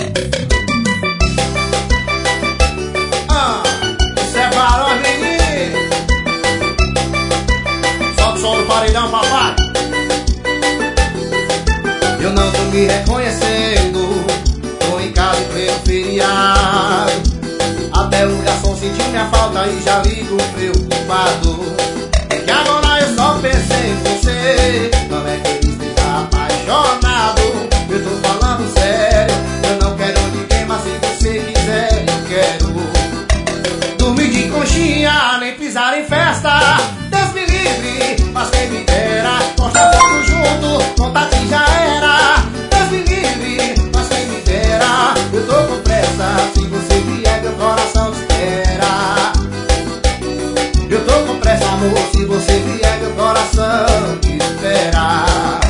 Isso é barão, menino. Solta o som do paredão, papai. Eu não tô me reconhecendo, tô em casa em pleno feriado. Até o garçom sentiu minha falta e já ligo preocupado. É que agora eu só pensei em você, não é que ele esteja apaixonado. Eu tô falando sério, eu não quero ninguém, mas se você quiser eu quero dormir de conchinha, nem pisar em festa. Deus me livre, mas quem me dera postar foto junto, contato já era. Deus me livre, mas quem me dera. Eu tô com pressa, se você vier meu coração te espera. Eu tô com pressa, amor, se você vier meu coração te espera.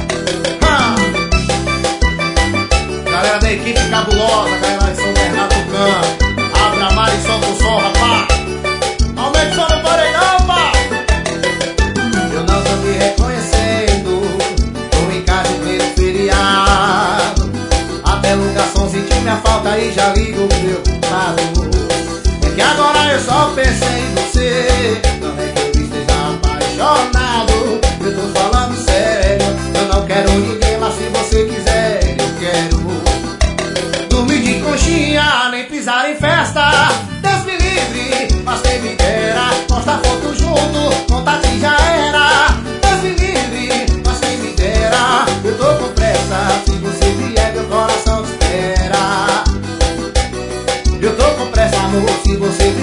Galera da equipe cabulosa, galera de São Bernardo do Campo, abre a mar e solta o som, rapaz. Aumente o som no paredão, pá. Eu não tô me reconhecendo, tô em casa em pleno feriado. Até o garçom sentiu minha falta e já ligo preocupado. É que agora eu só pensei em você, não é que eu esteja apaixonado. Eu tô falando sério, eu não quero ninguém, mas se você quiser eu quero dormir de conchinha, nem pisar em festa. Deus me livre, mas quem me dera postar foto junto, contato já era. Deus me livre, mas quem me dera. Eu tô com pressa, se você vier meu coração te espera. Eu tô com pressa, amor, se você